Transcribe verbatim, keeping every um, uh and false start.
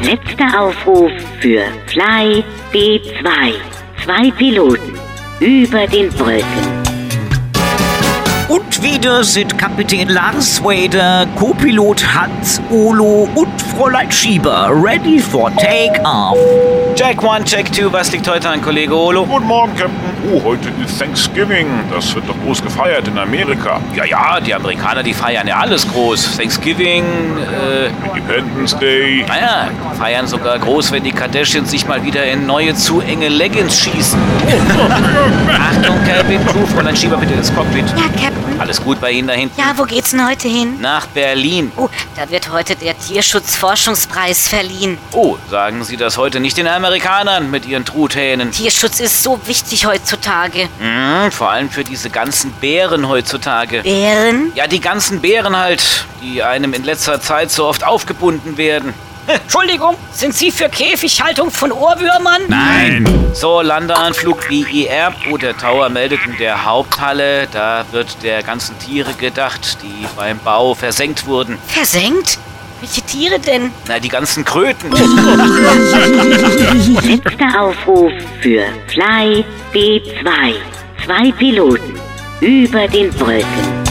Letzter Aufruf für Fly B zwei. Zwei Piloten über den Wolken. Und wieder sind Kapitän Lars Wader, Co-Pilot Hans Olo und Fräulein Schieber ready for take-off. Check one, check two, was liegt heute an, Kollege Olo? Guten Morgen, Captain. Oh, heute ist Thanksgiving. Das wird doch groß gefeiert in Amerika. Ja, ja, die Amerikaner, die feiern ja alles groß. Thanksgiving, äh... Independence Day. Naja, feiern sogar groß, wenn die Kardashians sich mal wieder in neue, zu enge Leggings schießen. Achtung, Captain, Crew, Fräulein Schieber, bitte ins Cockpit. Ja, Captain. Alles gut bei Ihnen da hinten? Ja, wo geht's denn heute hin? Nach Berlin. Oh, da wird heute der Tierschutzforschungspreis verliehen. Oh, sagen Sie das heute nicht den Amerikanern mit Ihren Truthähnen. Tierschutz ist so wichtig heutzutage. Mhm, vor allem für diese ganzen Bären heutzutage. Bären? Ja, die ganzen Bären halt, die einem in letzter Zeit so oft aufgebunden werden. Entschuldigung, sind Sie für Käfighaltung von Ohrwürmern? Nein. So, Landeanflug B I R. Oh, der Tower meldet in der Haupthalle. Da wird der ganzen Tiere gedacht, die beim Bau versenkt wurden. Versenkt? Welche Tiere denn? Na, die ganzen Kröten. Letzter Aufruf für Fly B zwei. Zwei Piloten über den Wolken.